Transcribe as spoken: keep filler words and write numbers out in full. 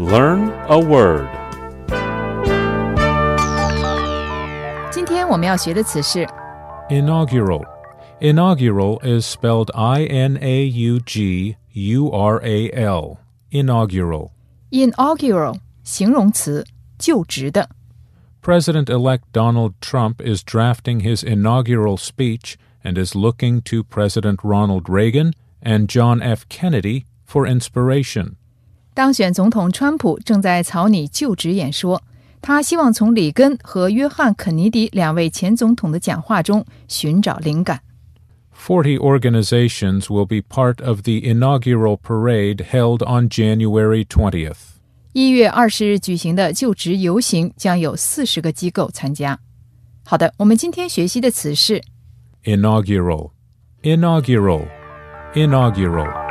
Learn a word. 今天我们要学的词是 Inaugural. Inaugural is spelled I N A U G U R A L. Inaugural. inaugural 形容词，就职的。 President-elect Donald Trump is drafting his inaugural speech and is looking to President Ronald Reagan and John F. Kennedy for inspiration. 当选总统川普正在草拟就职演说，他希望从里根和约翰·肯尼迪两位前总统的讲话中寻找灵感。 Forty organizations will be part of the inaugural parade held on January twentieth. 一月二十日举行的就职游行将有四十个机构参加。好的，我们今天学习的词是 Inaugural. Inaugural. Inaugural.